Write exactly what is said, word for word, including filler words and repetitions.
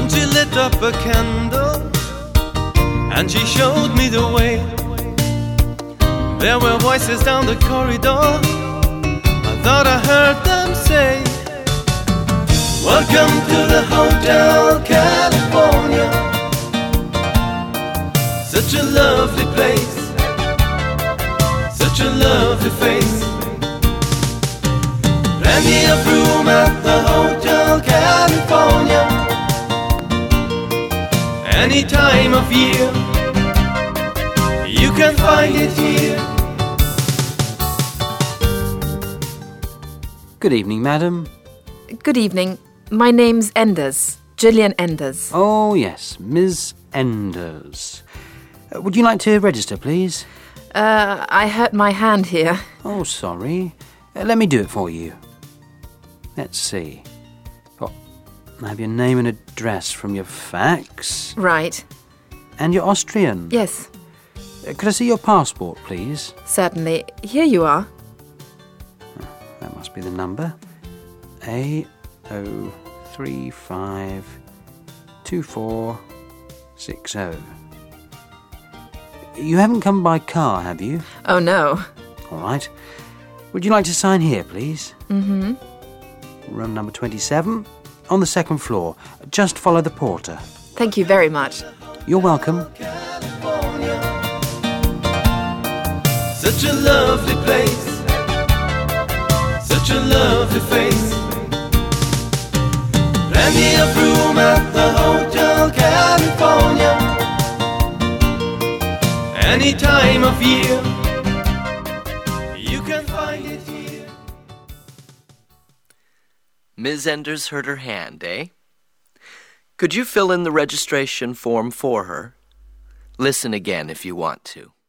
She lit up a candle and she showed me the way. There were voices down the corridor, I thought I heard them say, welcome to the Hotel California. Such a lovely place, such a lovely face. Plenty of room at the Hotel California. Any time of year, you can find it here. Good evening, madam. Good evening. My name's Enders, Gillian Enders. Oh, yes, Miss Enders. Uh, would you like to register, please? Uh, I hurt my hand here. Oh, sorry. Uh, let me do it for you. Let's see. Oh, I have your name and address from your fax. Right. And you're Austrian? Yes. Uh, could I see your passport, please? Certainly. Here you are. Oh, that must be the number. A O three five two four six O. You haven't come by car, have you? Oh, no. All right. Would you like to sign here, please? Mm-hmm. Room number twenty-seven, on the second floor. Just follow the porter. Thank you very much. You're welcome. Such a lovely place, such a lovely face. Plenty of room at the Hotel California. Any time of year, you can find it here. Miss Enders hurt her hand, eh? Could you fill in the registration form for her? Listen again if you want to.